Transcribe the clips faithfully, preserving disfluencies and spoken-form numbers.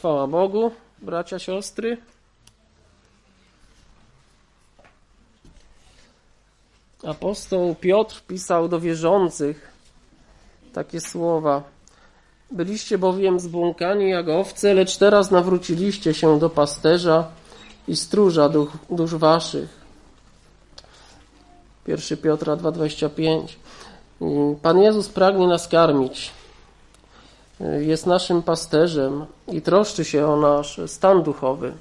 Chwała Bogu, bracia, siostry. Apostoł Piotr pisał do wierzących takie słowa. Byliście bowiem zbłąkani jak owce, lecz teraz nawróciliście się do pasterza i stróża duch, dusz waszych. pierwszy Piotra dwa dwadzieścia pięć. Pan Jezus pragnie nas karmić. Jest naszym pasterzem i troszczy się o nasz stan duchowy.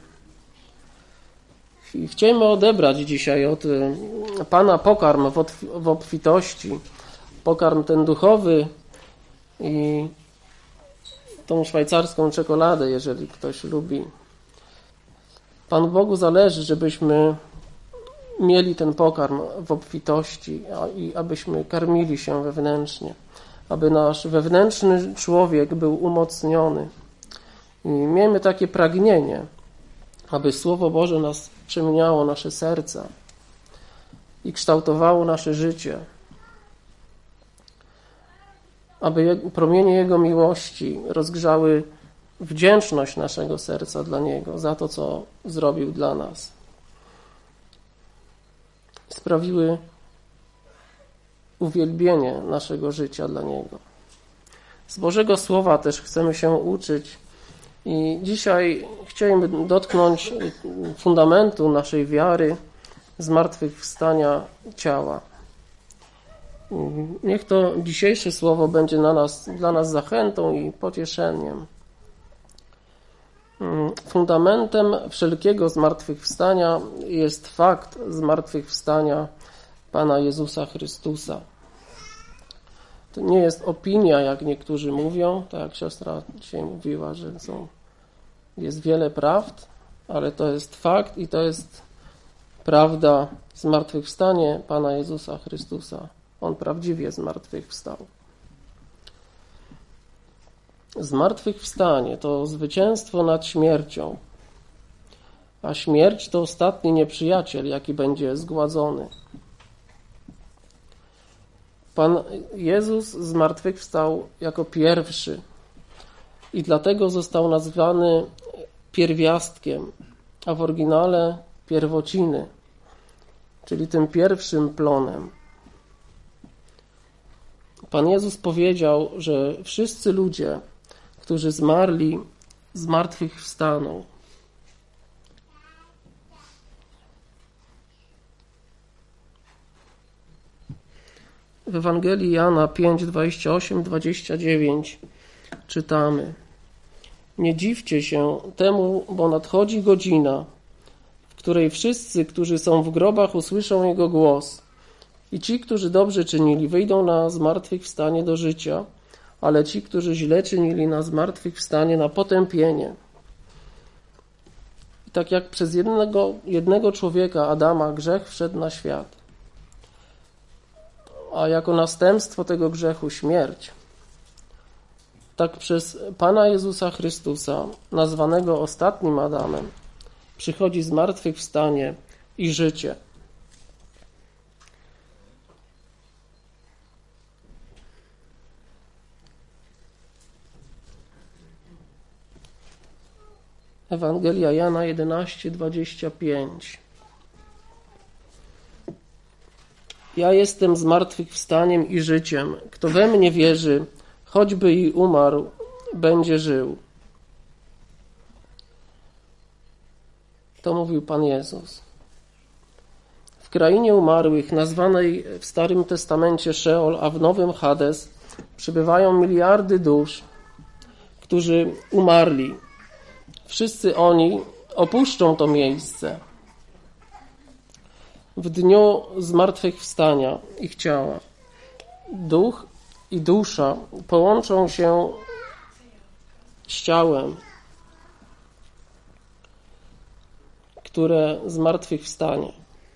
I chcielibyśmy odebrać dzisiaj od Pana pokarm w obfitości. Pokarm ten duchowy i tą szwajcarską czekoladę, jeżeli ktoś lubi. Panu Bogu zależy, żebyśmy mieli ten pokarm w obfitości i abyśmy karmili się wewnętrznie. Aby nasz wewnętrzny człowiek był umocniony. I miejmy takie pragnienie, aby Słowo Boże nas przemieniało nasze serca i kształtowało nasze życie. Aby promienie Jego miłości rozgrzały wdzięczność naszego serca dla Niego za to, co zrobił dla nas. Sprawiły uwielbienie naszego życia dla Niego. Z Bożego Słowa też chcemy się uczyć i dzisiaj chcielibyśmy dotknąć fundamentu naszej wiary, zmartwychwstania ciała. Niech to dzisiejsze słowo będzie na nas, dla nas zachętą i pocieszeniem. Fundamentem wszelkiego zmartwychwstania jest fakt zmartwychwstania Pana Jezusa Chrystusa. To nie jest opinia, jak niektórzy mówią, tak jak siostra dzisiaj mówiła, że są, jest wiele prawd, ale to jest fakt i to jest prawda, zmartwychwstanie Pana Jezusa Chrystusa. On prawdziwie zmartwychwstał. Zmartwychwstanie to zwycięstwo nad śmiercią, a śmierć to ostatni nieprzyjaciel, jaki będzie zgładzony. Pan Jezus zmartwychwstał jako pierwszy i dlatego został nazwany pierwiastkiem, a w oryginale pierwociny, czyli tym pierwszym plonem. Pan Jezus powiedział, że wszyscy ludzie, którzy zmarli, zmartwychwstaną. W Ewangelii Jana pięć, dwadzieścia osiem, dwadzieścia dziewięć czytamy: Nie dziwcie się temu, bo nadchodzi godzina, w której wszyscy, którzy są w grobach, usłyszą Jego głos. I ci, którzy dobrze czynili, wyjdą na zmartwychwstanie do życia, ale ci, którzy źle czynili, na zmartwychwstanie, na potępienie. I tak jak przez jednego, jednego człowieka, Adama, grzech wszedł na świat, a jako następstwo tego grzechu śmierć, tak przez Pana Jezusa Chrystusa, nazwanego ostatnim Adamem, przychodzi zmartwychwstanie i życie. Ewangelia Jana jedenaście, dwadzieścia pięć. Ja jestem zmartwychwstaniem i życiem. Kto we mnie wierzy, choćby i umarł, będzie żył. To mówił Pan Jezus. W krainie umarłych, nazwanej w Starym Testamencie Szeol, a w Nowym Hades, przebywają miliardy dusz, którzy umarli. Wszyscy oni opuszczą to miejsce w dniu zmartwychwstania ich ciała. Duch i dusza połączą się z ciałem, które zmartwychwstanie.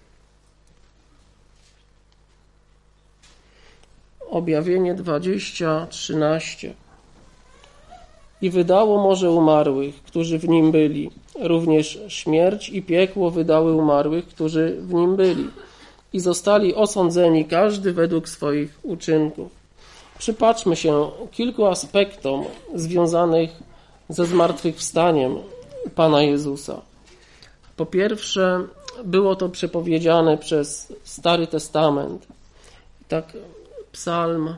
Objawienie dwadzieścia, trzynaście. I wydało morze umarłych, którzy w nim byli. Również śmierć i piekło wydały umarłych, którzy w nim byli. I zostali osądzeni, każdy według swoich uczynków. Przypatrzmy się kilku aspektom związanych ze zmartwychwstaniem Pana Jezusa. Po pierwsze, było to przepowiedziane przez Stary Testament. Tak, Psalm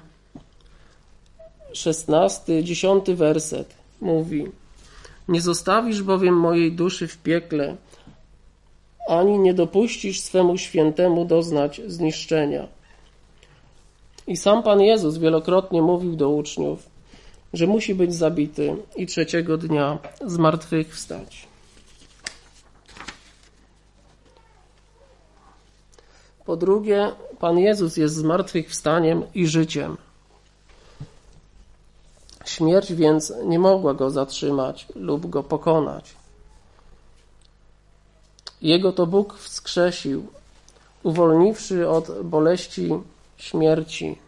szesnasty, dziesiąty werset mówi: nie zostawisz bowiem mojej duszy w piekle, ani nie dopuścisz swemu świętemu doznać zniszczenia. I sam Pan Jezus wielokrotnie mówił do uczniów, że musi być zabity i trzeciego dnia zmartwychwstać. Po drugie, Pan Jezus jest zmartwychwstaniem i życiem. Śmierć więc nie mogła Go zatrzymać lub Go pokonać. Jego to Bóg wskrzesił, uwolniwszy od boleści śmierci.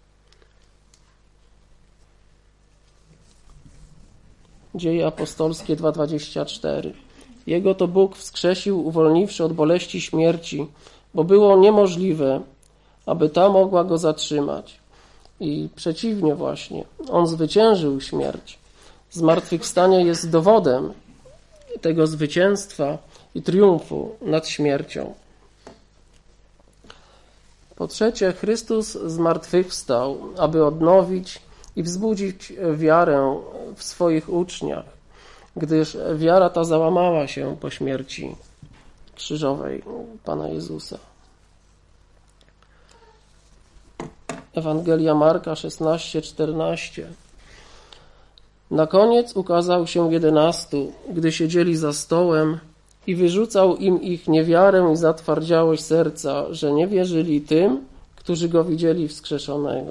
Dzieje apostolskie dwa dwadzieścia cztery. Jego to Bóg wskrzesił, uwolniwszy od boleści śmierci, bo było niemożliwe, aby ta mogła Go zatrzymać. I przeciwnie właśnie, On zwyciężył śmierć. Zmartwychwstanie jest dowodem tego zwycięstwa i triumfu nad śmiercią. Po trzecie, Chrystus zmartwychwstał, aby odnowić i wzbudzić wiarę w swoich uczniach, gdyż wiara ta załamała się po śmierci krzyżowej Pana Jezusa. Ewangelia Marka szesnaście czternaście. Na koniec ukazał się jedenastu, gdy siedzieli za stołem, i wyrzucał im ich niewiarę i zatwardziałość serca, że nie wierzyli tym, którzy Go widzieli wskrzeszonego.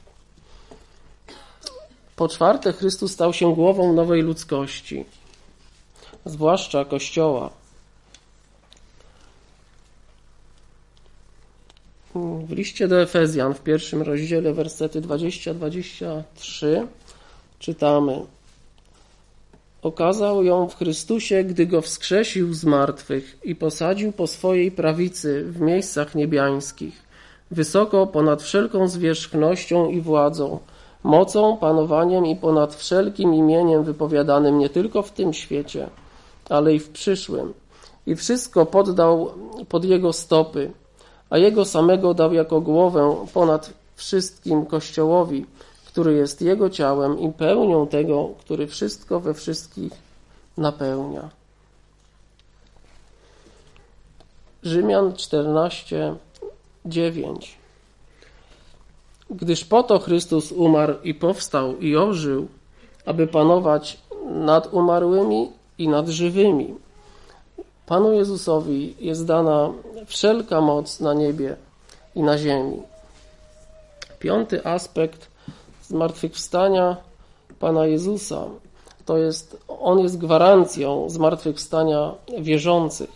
Po czwarte, Chrystus stał się głową nowej ludzkości, zwłaszcza Kościoła. W liście do Efezjan w pierwszym rozdziale wersety dwadzieścia dwadzieścia trzy czytamy: okazał ją w Chrystusie, gdy Go wskrzesił z martwych i posadził po swojej prawicy w miejscach niebiańskich, wysoko ponad wszelką zwierzchnością i władzą, mocą, panowaniem i ponad wszelkim imieniem wypowiadanym nie tylko w tym świecie, ale i w przyszłym. I wszystko poddał pod Jego stopy, a Jego samego dał jako głowę ponad wszystkim Kościołowi, który jest Jego ciałem i pełnią tego, który wszystko we wszystkich napełnia. Rzymian czternaście dziewięć. Gdyż po to Chrystus umarł i powstał i ożył, aby panować nad umarłymi i nad żywymi. Panu Jezusowi jest dana wszelka moc na niebie i na ziemi. Piąty aspekt zmartwychwstania Pana Jezusa to jest, On jest gwarancją zmartwychwstania wierzących.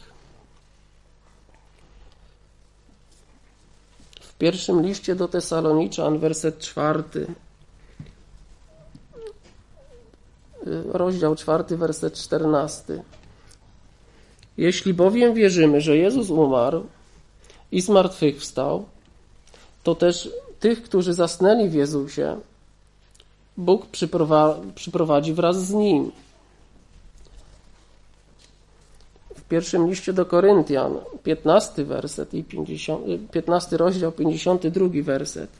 W pierwszym liście do Tesaloniczan, werset czwarty, rozdział czwarty, werset czternasty. Jeśli bowiem wierzymy, że Jezus umarł i zmartwychwstał, to też tych, którzy zasnęli w Jezusie, Bóg przyprowadzi wraz z Nim. W pierwszym liście do Koryntian, piętnasty werset i piętnasty rozdział, pięćdziesiąty drugi werset.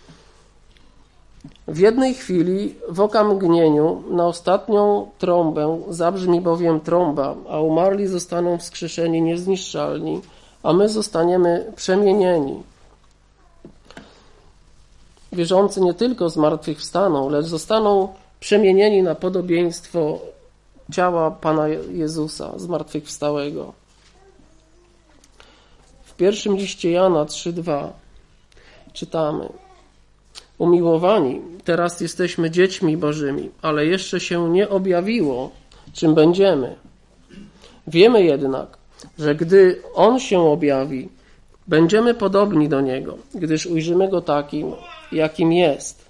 W jednej chwili, w okamgnieniu, na ostatnią trąbę zabrzmi bowiem trąba, a umarli zostaną wskrzeszeni niezniszczalni, a my zostaniemy przemienieni. Wierzący nie tylko zmartwychwstaną, lecz zostaną przemienieni na podobieństwo ciała Pana Jezusa zmartwychwstałego. W pierwszym liście Jana trzy dwa czytamy: umiłowani, teraz jesteśmy dziećmi Bożymi, ale jeszcze się nie objawiło, czym będziemy. Wiemy jednak, że gdy On się objawi, będziemy podobni do Niego, gdyż ujrzymy Go takim, jakim jest.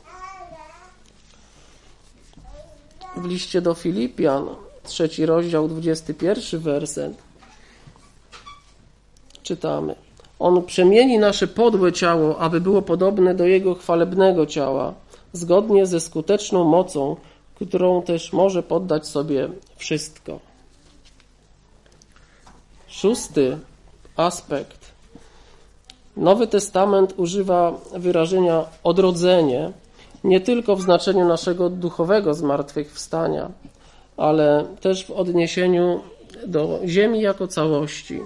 W liście do Filipian, trzeci rozdział, dwudziesty pierwszy werset, czytamy: On przemieni nasze podłe ciało, aby było podobne do Jego chwalebnego ciała, zgodnie ze skuteczną mocą, którą też może poddać sobie wszystko. Szósty aspekt. Nowy Testament używa wyrażenia odrodzenie nie tylko w znaczeniu naszego duchowego zmartwychwstania, ale też w odniesieniu do ziemi jako całości.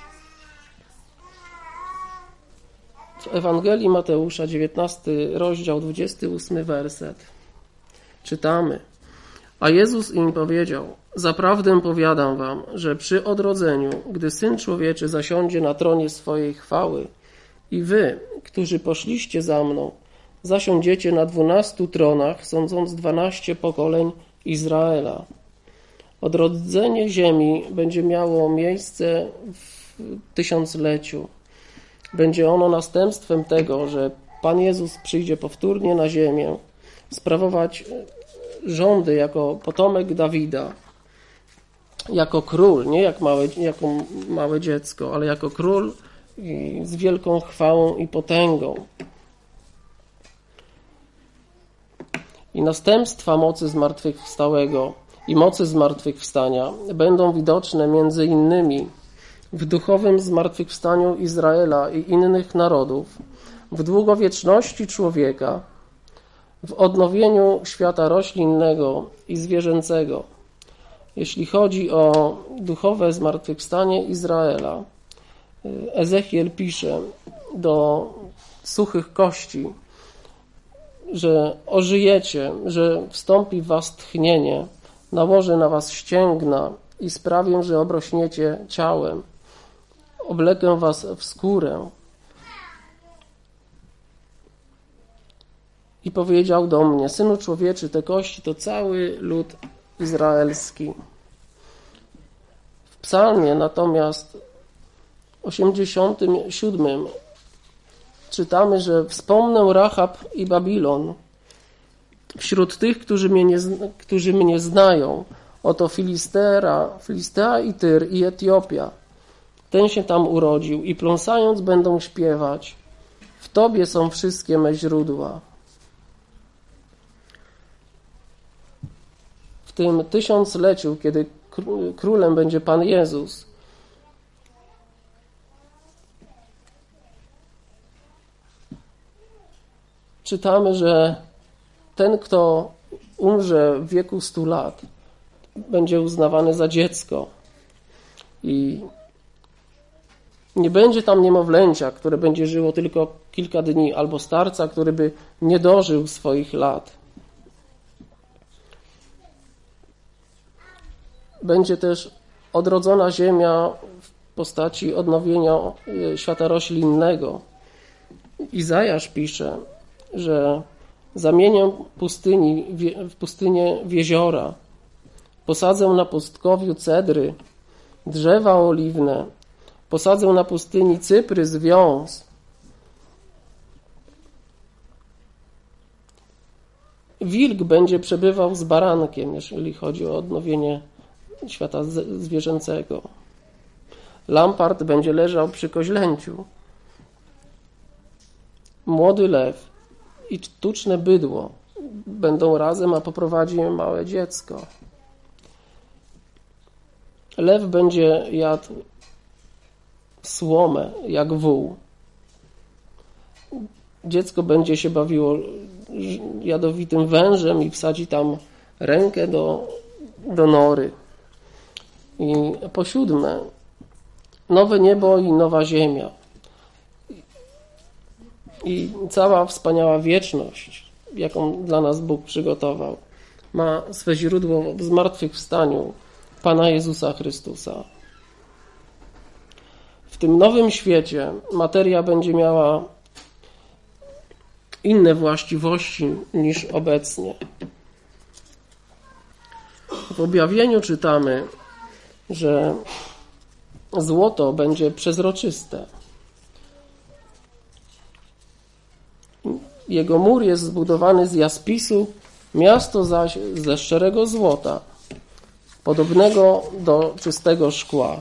W Ewangelii Mateusza, dziewiętnasty rozdział, dwudziesty ósmy werset. Czytamy: A Jezus im powiedział: Zaprawdę powiadam wam, że przy odrodzeniu, gdy Syn Człowieczy zasiądzie na tronie swojej chwały i wy, którzy poszliście za mną, zasiądziecie na dwunastu tronach, sądząc dwanaście pokoleń Izraela. Odrodzenie ziemi będzie miało miejsce w tysiącleciu. Będzie ono następstwem tego, że Pan Jezus przyjdzie powtórnie na ziemię, sprawować rządy jako potomek Dawida, jako król, nie jak małe, jako małe dziecko, ale jako król i z wielką chwałą i potęgą. I następstwa mocy zmartwychwstałego i mocy zmartwychwstania będą widoczne między innymi w duchowym zmartwychwstaniu Izraela i innych narodów, w długowieczności człowieka, w odnowieniu świata roślinnego i zwierzęcego. Jeśli chodzi o duchowe zmartwychwstanie Izraela, Ezechiel pisze do suchych kości, że ożyjecie, że wstąpi w was tchnienie, nałożę na was ścięgna i sprawię, że obrośniecie ciałem. Oblekę was w skórę. I powiedział do mnie: Synu człowieczy, te kości to cały lud izraelski. W psalmie natomiast osiemdziesiątym siódmym czytamy, że wspomnę Rahab i Babilon wśród tych, którzy mnie, nie, którzy mnie znają. Oto Filistera, Filistea i Tyr i Etiopia. Ten się tam urodził i pląsając będą śpiewać: w Tobie są wszystkie me źródła. W tym tysiącleciu, kiedy królem będzie Pan Jezus, czytamy, że ten, kto umrze w wieku stu lat, będzie uznawany za dziecko i nie będzie tam niemowlęcia, które będzie żyło tylko kilka dni, albo starca, który by nie dożył swoich lat. Będzie też odrodzona ziemia w postaci odnowienia świata roślinnego. Izajasz pisze, że zamienię pustyni w pustynię w jeziora, posadzę na pustkowiu cedry, drzewa oliwne, posadzę na pustyni cyprys, wiąz. Wilk będzie przebywał z barankiem, jeżeli chodzi o odnowienie świata zwierzęcego. Lampart będzie leżał przy koźlęciu. Młody lew i tuczne bydło będą razem, a poprowadzi je małe dziecko. Lew będzie jadł słomę jak wół. Dziecko będzie się bawiło jadowitym wężem i wsadzi tam rękę do, do nory. I po siódme, nowe niebo i nowa ziemia. I cała wspaniała wieczność, jaką dla nas Bóg przygotował, ma swe źródło w zmartwychwstaniu Pana Jezusa Chrystusa. W tym nowym świecie materia będzie miała inne właściwości niż obecnie. W objawieniu czytamy, że złoto będzie przezroczyste. Jego mur jest zbudowany z jaspisu, miasto zaś ze szczerego złota, podobnego do czystego szkła.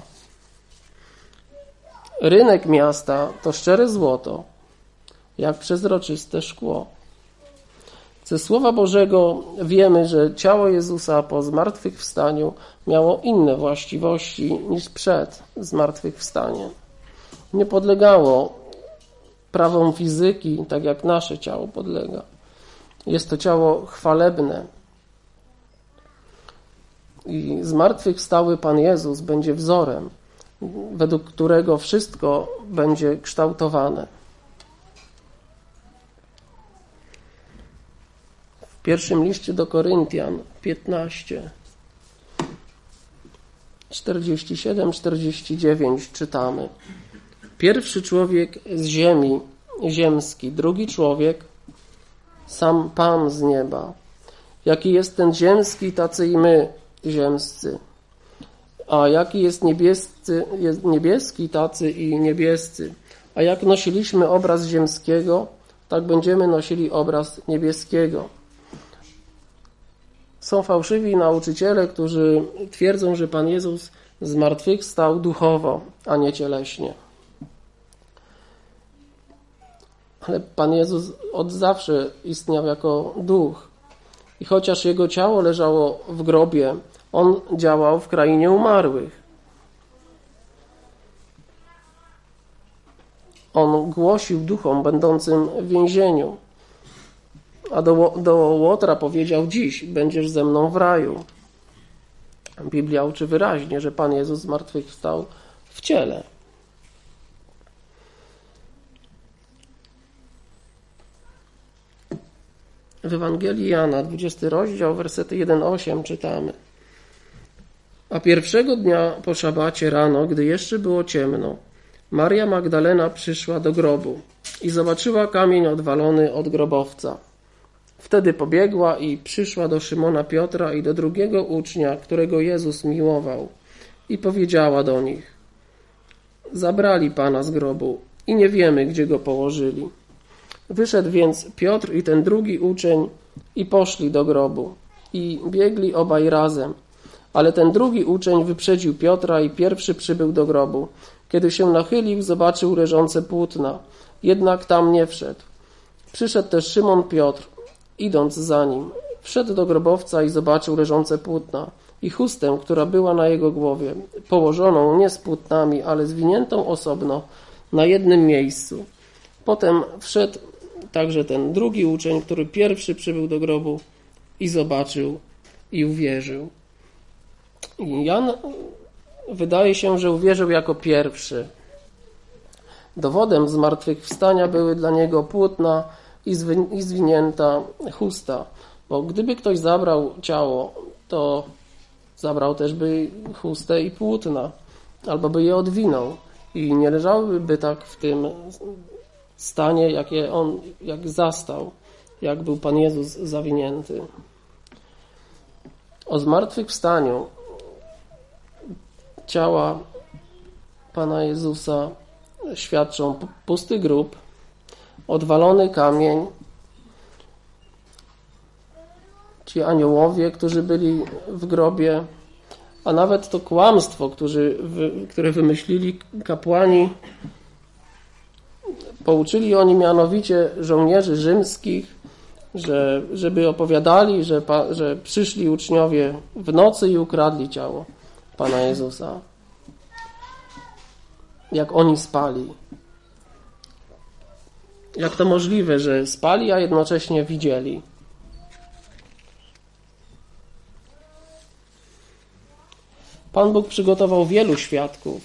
Rynek miasta to szczere złoto, jak przezroczyste szkło. Ze Słowa Bożego wiemy, że ciało Jezusa po zmartwychwstaniu miało inne właściwości niż przed zmartwychwstaniem. Nie podlegało prawom fizyki, tak jak nasze ciało podlega. Jest to ciało chwalebne. I zmartwychwstały Pan Jezus będzie wzorem, według którego wszystko będzie kształtowane. W pierwszym liście do Koryntian piętnaście, czterdzieści siedem czterdzieści dziewięć czytamy: pierwszy człowiek z ziemi, ziemski, drugi człowiek, sam Pan z nieba. Jaki jest ten ziemski, tacy i my, ziemscy. A jaki jest niebiescy, jest niebieski, tacy i niebiescy. A jak nosiliśmy obraz ziemskiego, tak będziemy nosili obraz niebieskiego. Są fałszywi nauczyciele, którzy twierdzą, że Pan Jezus zmartwychwstał duchowo, a nie cieleśnie. Ale Pan Jezus od zawsze istniał jako duch. I chociaż Jego ciało leżało w grobie, On działał w krainie umarłych. On głosił duchom będącym w więzieniu. A do, do Łotra powiedział: dziś będziesz ze mną w raju. Biblia uczy wyraźnie, że Pan Jezus zmartwychwstał w ciele. W Ewangelii Jana, dwudziesty rozdział, wersety jeden osiem czytamy: a pierwszego dnia po szabacie rano, gdy jeszcze było ciemno, Maria Magdalena przyszła do grobu i zobaczyła kamień odwalony od grobowca. Wtedy pobiegła i przyszła do Szymona Piotra i do drugiego ucznia, którego Jezus miłował, i powiedziała do nich: zabrali Pana z grobu i nie wiemy, gdzie go położyli. Wyszedł więc Piotr i ten drugi uczeń i poszli do grobu i biegli obaj razem. Ale ten drugi uczeń wyprzedził Piotra i pierwszy przybył do grobu. Kiedy się nachylił, zobaczył leżące płótna, jednak tam nie wszedł. Przyszedł też Szymon Piotr, idąc za nim. Wszedł do grobowca i zobaczył leżące płótna i chustę, która była na jego głowie, położoną nie z płótnami, ale zwiniętą osobno na jednym miejscu. Potem wszedł także ten drugi uczeń, który pierwszy przybył do grobu i zobaczył i uwierzył. I Jan wydaje się, że uwierzył jako pierwszy. Dowodem zmartwychwstania były dla niego płótna i, zwi- i zwinięta chusta, bo gdyby ktoś zabrał ciało, to zabrał też by chustę i płótna, albo by je odwinął i nie leżałyby tak w tym stanie, jakie on jak zastał, jak był Pan Jezus zawinięty. O zmartwychwstaniu ciała Pana Jezusa świadczą pusty grób, odwalony kamień, ci aniołowie, którzy byli w grobie, a nawet to kłamstwo, którzy, które wymyślili kapłani. Pouczyli oni mianowicie żołnierzy rzymskich, że, żeby opowiadali, że, że przyszli uczniowie w nocy i ukradli ciało Pana Jezusa. Jak oni spali. Jak to możliwe, że spali, a jednocześnie widzieli? Pan Bóg przygotował wielu świadków,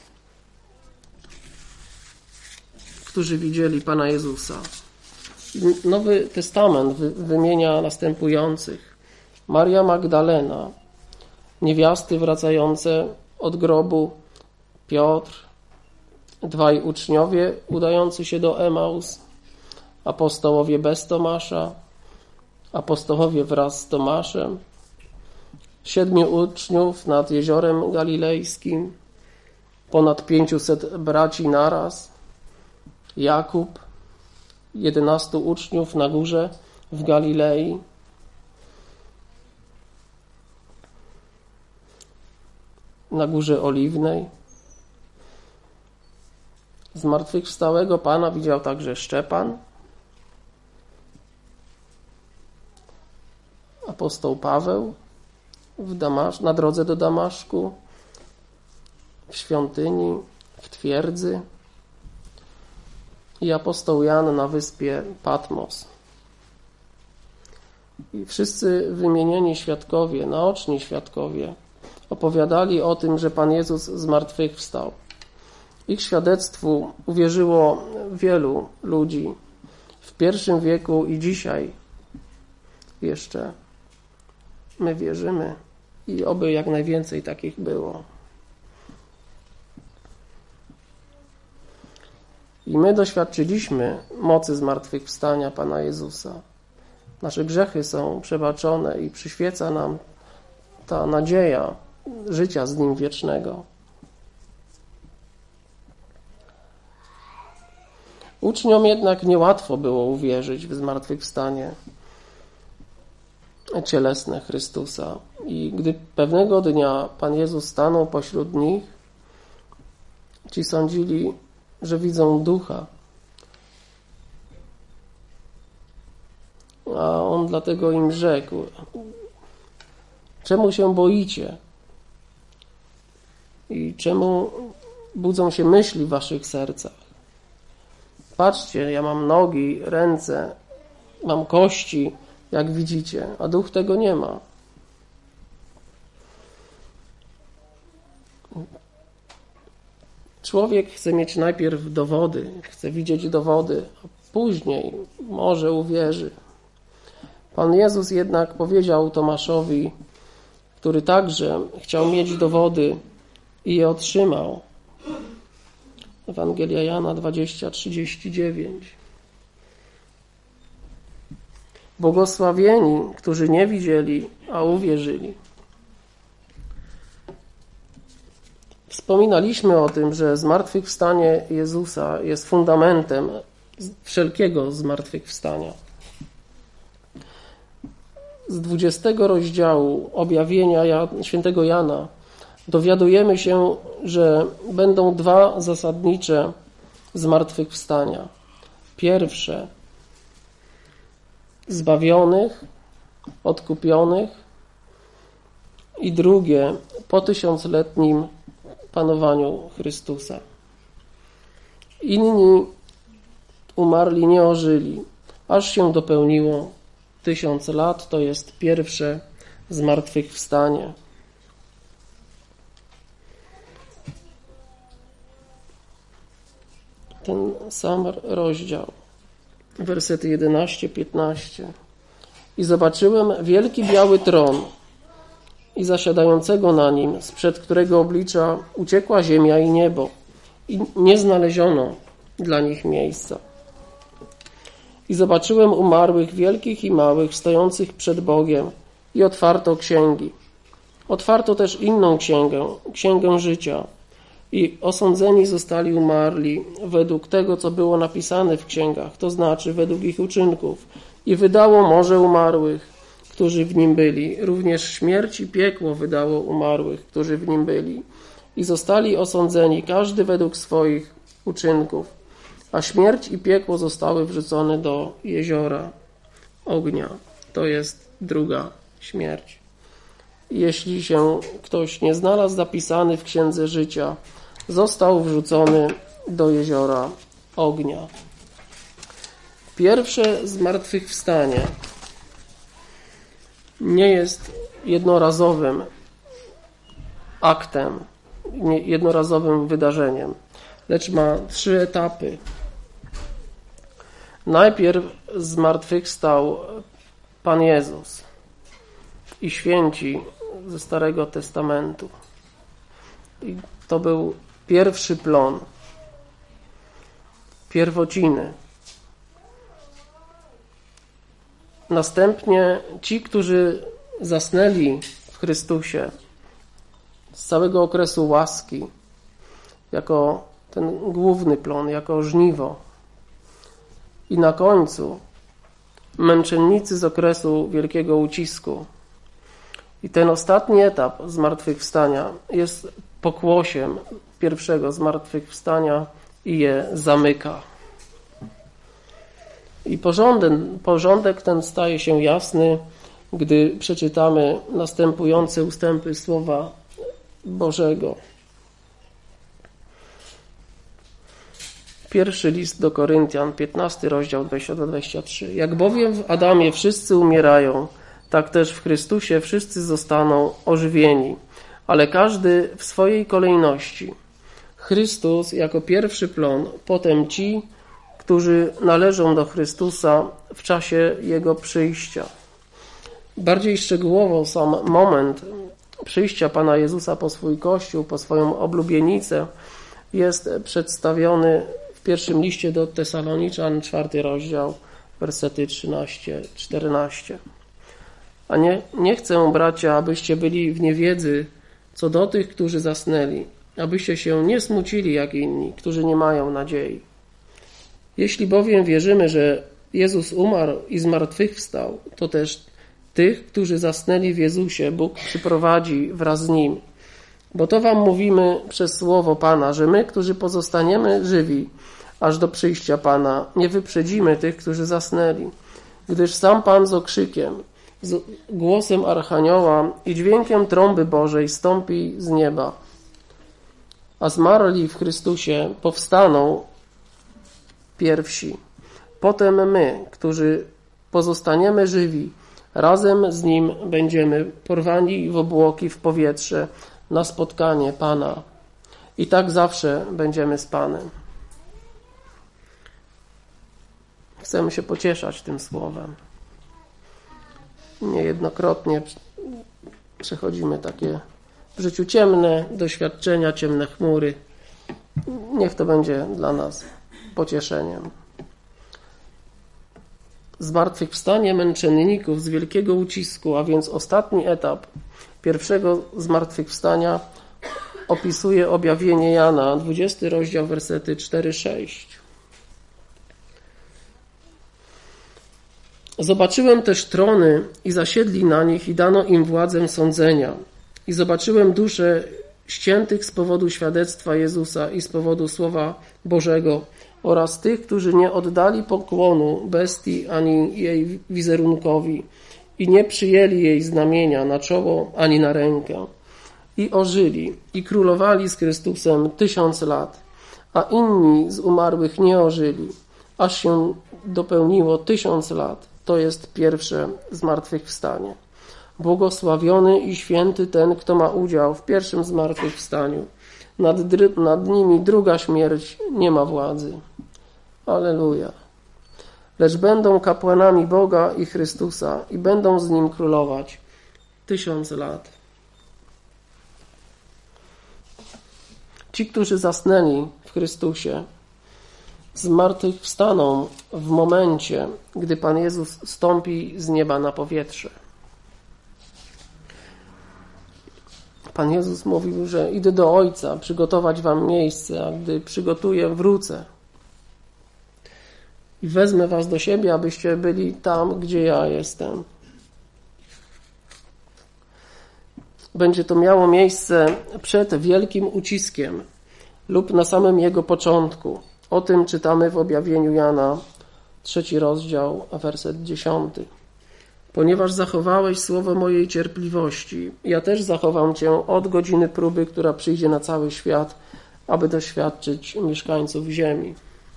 którzy widzieli Pana Jezusa. Nowy Testament wymienia następujących: Maria Magdalena, niewiasty wracające od grobu, Piotr, dwaj uczniowie udający się do Emaus, apostołowie bez Tomasza, apostołowie wraz z Tomaszem, siedmiu uczniów nad jeziorem galilejskim, ponad pięciuset braci naraz, Jakub, jedenastu uczniów na górze w Galilei, na Górze Oliwnej. Zmartwychwstałego Pana widział także Szczepan. apostoł Paweł w Damasz- na drodze do Damaszku, w świątyni, w twierdzy i apostoł Jan na wyspie Patmos. I wszyscy wymienieni świadkowie, naoczni świadkowie opowiadali o tym, że Pan Jezus zmartwychwstał. Ich świadectwu uwierzyło wielu ludzi w pierwszym wieku i dzisiaj jeszcze my wierzymy i oby jak najwięcej takich było. I my doświadczyliśmy mocy zmartwychwstania Pana Jezusa. Nasze grzechy są przebaczone i przyświeca nam ta nadzieja życia z Nim wiecznego. Uczniom jednak niełatwo było uwierzyć w zmartwychwstanie cielesne Chrystusa. I gdy pewnego dnia Pan Jezus stanął pośród nich, ci sądzili, że widzą ducha. A On dlatego im rzekł: czemu się boicie? I czemu budzą się myśli w waszych sercach? Patrzcie, ja mam nogi, ręce, mam kości, jak widzicie, a duch tego nie ma. Człowiek chce mieć najpierw dowody, chce widzieć dowody, a później może uwierzy. Pan Jezus jednak powiedział Tomaszowi, który także chciał mieć dowody i je otrzymał. Ewangelia Jana dwadzieścia, trzydzieści dziewięć. Błogosławieni, którzy nie widzieli, a uwierzyli. Wspominaliśmy o tym, że zmartwychwstanie Jezusa jest fundamentem wszelkiego zmartwychwstania. Z dwudziestego rozdziału objawienia świętego Jana dowiadujemy się, że będą dwa zasadnicze zmartwychwstania. Pierwsze zbawionych, odkupionych i drugie po tysiącletnim panowaniu Chrystusa. Inni umarli nie ożyli, aż się dopełniło tysiąc lat, to jest pierwsze zmartwychwstanie. Ten sam rozdział, wersety jedenaście piętnaście. I zobaczyłem wielki biały tron i zasiadającego na nim, sprzed którego oblicza uciekła ziemia i niebo i nie znaleziono dla nich miejsca. I zobaczyłem umarłych, wielkich i małych, stojących przed Bogiem i otwarto księgi. Otwarto też inną księgę, księgę życia. I osądzeni zostali umarli według tego, co było napisane w księgach, to znaczy według ich uczynków. I wydało morze umarłych, którzy w nim byli. Również śmierć i piekło wydało umarłych, którzy w nim byli. I zostali osądzeni, każdy według swoich uczynków. A śmierć i piekło zostały wrzucone do jeziora ognia. To jest druga śmierć. Jeśli się ktoś nie znalazł zapisany w księdze życia, został wrzucony do jeziora ognia. Pierwsze zmartwychwstanie nie jest jednorazowym aktem, jednorazowym wydarzeniem, lecz ma trzy etapy. Najpierw zmartwychwstał Pan Jezus i święci ze Starego Testamentu. I to był pierwszy plon, pierwociny. Następnie ci, którzy zasnęli w Chrystusie z całego okresu łaski, jako ten główny plon, jako żniwo. I na końcu męczennicy z okresu wielkiego ucisku. I ten ostatni etap zmartwychwstania jest pokłosiem pierwszego zmartwychwstania i je zamyka. I porządek, porządek ten staje się jasny, gdy przeczytamy następujące ustępy Słowa Bożego. Pierwszy list do Koryntian, piętnasty rozdział, dwudziesty do dwudziestego trzeciego. Jak bowiem w Adamie wszyscy umierają, tak też w Chrystusie wszyscy zostaną ożywieni, ale każdy w swojej kolejności. Chrystus jako pierwszy plon, potem ci, którzy należą do Chrystusa w czasie Jego przyjścia. Bardziej szczegółowo sam moment przyjścia Pana Jezusa po swój Kościół, po swoją oblubienicę jest przedstawiony w pierwszym liście do Tesaloniczan, czwarty rozdział, wersety trzynaście do czternastu. A nie, nie chcę, bracia, abyście byli w niewiedzy co do tych, którzy zasnęli, abyście się nie smucili jak inni, którzy nie mają nadziei. Jeśli bowiem wierzymy, że Jezus umarł i zmartwychwstał, to też tych, którzy zasnęli w Jezusie, Bóg przyprowadzi wraz z Nim. Bo to wam mówimy przez słowo Pana, że my, którzy pozostaniemy żywi aż do przyjścia Pana, nie wyprzedzimy tych, którzy zasnęli. Gdyż sam Pan z okrzykiem, z głosem Archanioła i dźwiękiem trąby Bożej stąpi z nieba. A zmarli w Chrystusie powstaną pierwsi. Potem my, którzy pozostaniemy żywi, razem z Nim będziemy porwani w obłoki w powietrze na spotkanie Pana. I tak zawsze będziemy z Panem. Chcemy się pocieszać tym słowem. Niejednokrotnie przechodzimy takie w życiu ciemne doświadczenia, ciemne chmury. Niech to będzie dla nas pocieszeniem. Zmartwychwstanie męczenników z wielkiego ucisku, a więc ostatni etap pierwszego zmartwychwstania opisuje objawienie Jana, dwudziesty rozdział, wersety cztery do sześciu. Zobaczyłem też trony i zasiedli na nich i dano im władzę sądzenia. I zobaczyłem dusze ściętych z powodu świadectwa Jezusa i z powodu Słowa Bożego oraz tych, którzy nie oddali pokłonu bestii ani jej wizerunkowi i nie przyjęli jej znamienia na czoło ani na rękę. I ożyli i królowali z Chrystusem tysiąc lat, a inni z umarłych nie ożyli, aż się dopełniło tysiąc lat. To jest pierwsze zmartwychwstanie. Błogosławiony i święty ten, kto ma udział w pierwszym zmartwychwstaniu. Nad, nad nimi druga śmierć nie ma władzy. Alleluja. Lecz będą kapłanami Boga i Chrystusa i będą z Nim królować tysiąc lat. Ci, którzy zasnęli w Chrystusie, zmartwychwstaną w momencie, gdy Pan Jezus stąpi z nieba na powietrze. Pan Jezus mówił, że idę do Ojca przygotować wam miejsce, a gdy przygotuję, wrócę i wezmę was do siebie, abyście byli tam, gdzie ja jestem. Będzie to miało miejsce przed wielkim uciskiem lub na samym jego początku. O tym czytamy w objawieniu Jana, trzeci rozdział, a werset dziesiąty. Ponieważ zachowałeś słowo mojej cierpliwości, ja też zachowam cię od godziny próby, która przyjdzie na cały świat, aby doświadczyć mieszkańców ziemi.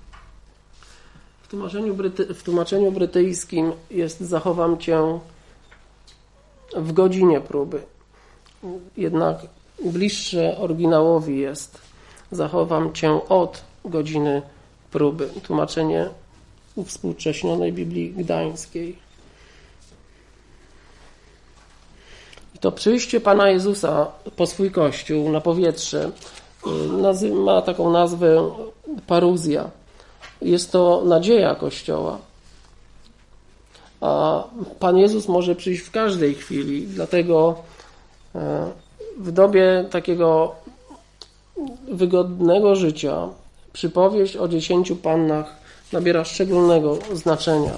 W tłumaczeniu, bryty, w tłumaczeniu brytyjskim jest zachowam cię w godzinie próby. Jednak bliższe oryginałowi jest zachowam cię od godziny próby. Tłumaczenie uwspółcześnionej Biblii Gdańskiej. I to przyjście Pana Jezusa po swój Kościół na powietrze ma taką nazwę paruzja. Jest to nadzieja Kościoła. A Pan Jezus może przyjść w każdej chwili, dlatego w dobie takiego wygodnego życia przypowieść o dziesięciu pannach nabiera szczególnego znaczenia.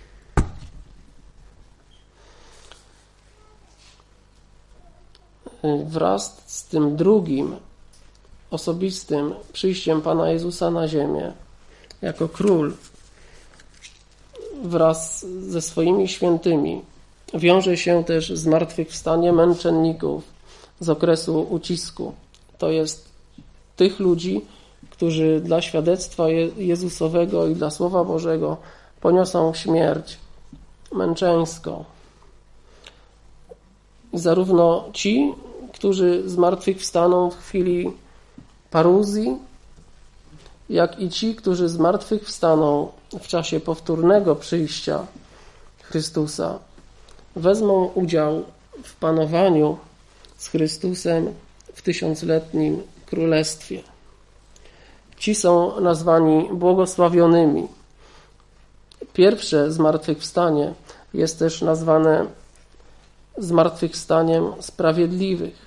Wraz z tym drugim osobistym przyjściem Pana Jezusa na ziemię jako król wraz ze swoimi świętymi wiąże się też zmartwychwstanie męczenników z okresu ucisku. To jest tych ludzi, którzy dla świadectwa Jezusowego i dla Słowa Bożego poniosą śmierć męczeńską. I zarówno ci, którzy zmartwychwstaną w chwili paruzji, jak i ci, którzy zmartwychwstaną w czasie powtórnego przyjścia Chrystusa, wezmą udział w panowaniu z Chrystusem w tysiącletnim królestwie. Ci są nazwani błogosławionymi. Pierwsze zmartwychwstanie jest też nazwane zmartwychwstaniem sprawiedliwych.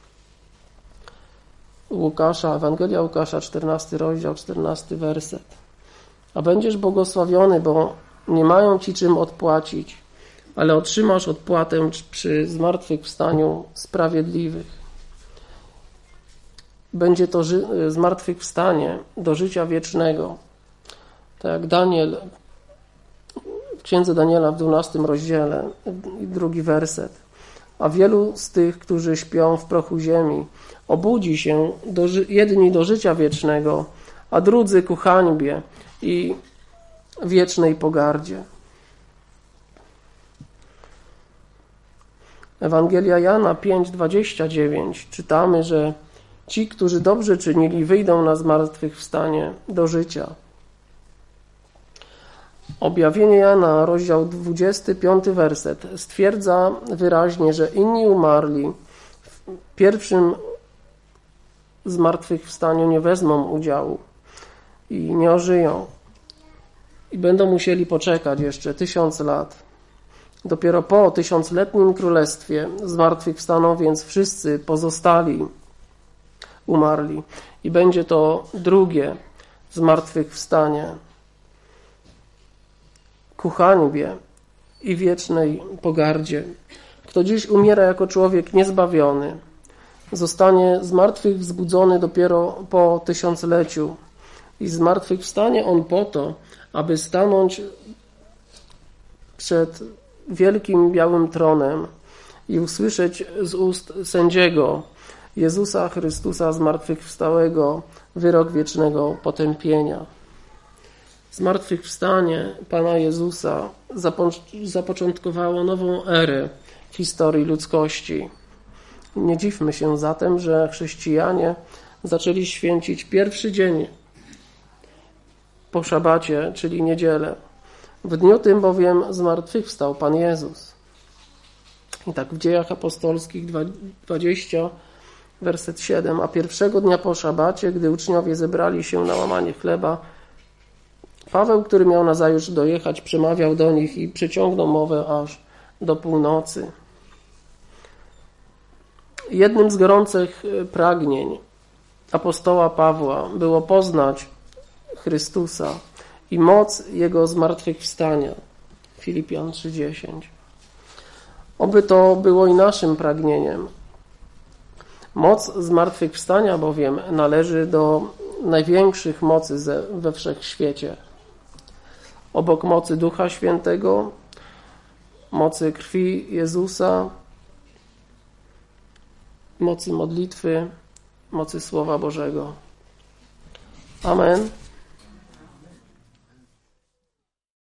Łukasza, Ewangelia Łukasza, czternasty rozdział, czternasty werset. A będziesz błogosławiony, bo nie mają ci czym odpłacić, ale otrzymasz odpłatę przy zmartwychwstaniu sprawiedliwych. Będzie to ży- zmartwychwstanie do życia wiecznego. Tak jak Daniel, w księdze Daniela w dwunastym rozdziale, drugi werset. A wielu z tych, którzy śpią w prochu ziemi, obudzi się do, jedni do życia wiecznego, a drudzy ku hańbie i wiecznej pogardzie. Ewangelia Jana pięć, dwadzieścia dziewięć czytamy, że ci, którzy dobrze czynili, wyjdą na zmartwychwstanie do życia. Objawienie Jana, rozdział dwudziesty piąty werset, stwierdza wyraźnie, że inni umarli w pierwszym zmartwychwstaniu nie wezmą udziału i nie ożyją. I będą musieli poczekać jeszcze tysiąc lat. Dopiero po tysiącletnim królestwie zmartwychwstaną więc wszyscy pozostali umarli. I będzie to drugie zmartwychwstanie ku hańbie i wiecznej pogardzie. Kto dziś umiera jako człowiek niezbawiony, zostanie zmartwychwzbudzony dopiero po tysiącleciu i zmartwychwstanie on po to, aby stanąć przed wielkim białym tronem i usłyszeć z ust sędziego Jezusa Chrystusa zmartwychwstałego wyrok wiecznego potępienia. Zmartwychwstanie Pana Jezusa zapoczątkowało nową erę w historii ludzkości. Nie dziwmy się zatem, że chrześcijanie zaczęli święcić pierwszy dzień po szabacie, czyli niedzielę. W dniu tym bowiem zmartwychwstał Pan Jezus. I tak w Dziejach Apostolskich dwadzieścia, werset siedem. A pierwszego dnia po szabacie, gdy uczniowie zebrali się na łamanie chleba, Paweł, który miał nazajutrz dojechać, przemawiał do nich i przeciągnął mowę aż do północy. Jednym z gorących pragnień apostoła Pawła było poznać Chrystusa i moc Jego zmartwychwstania. Filipian trzy dziesięć. Oby to było i naszym pragnieniem. Moc zmartwychwstania bowiem należy do największych mocy we wszechświecie. Obok mocy Ducha Świętego, mocy krwi Jezusa, mocy modlitwy, mocy Słowa Bożego. Amen.